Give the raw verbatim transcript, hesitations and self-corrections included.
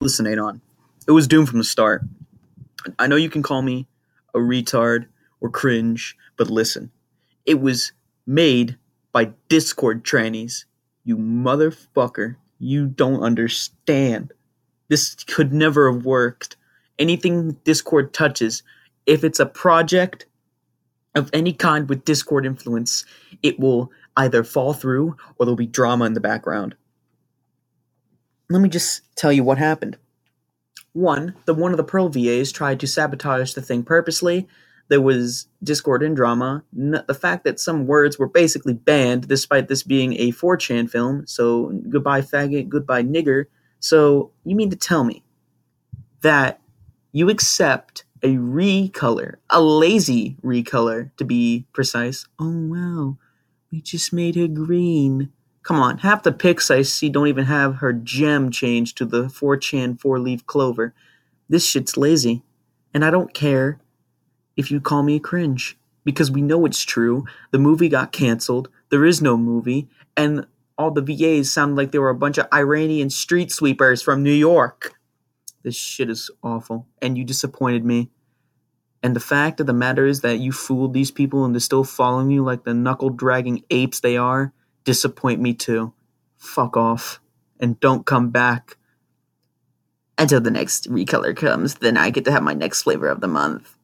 Listen, Adon. It was doomed from the start. I know you can call me a retard or cringe, but listen. It was made by Discord trannies. You motherfucker. You don't understand. This could never have worked. Anything Discord touches, if it's a project of any kind with Discord influence, it will either fall through or there'll be drama in the background. Let me just tell you what happened. One, the one of the Pearl V As tried to sabotage the thing purposely. There was discord and drama. N- the fact that some words were basically banned, despite this being a four chan film. So, goodbye faggot, goodbye nigger. So, you mean to tell me that you accept a recolor, a lazy recolor to be precise? Oh, wow, we just made her green. Come on, half the pics I see don't even have her gem changed to the four chan four-leaf clover. This shit's lazy. And I don't care if you call me a cringe. Because we know it's true. The movie got canceled. There is no movie. And all the V As sound like they were a bunch of Iranian street sweepers from New York. This shit is awful. And you disappointed me. And the fact of the matter is that you fooled these people and they're still following you like the knuckle-dragging apes they are. Disappoint me too. Fuck off. And don't come back until the next recolor comes. Then I get to have my next flavor of the month.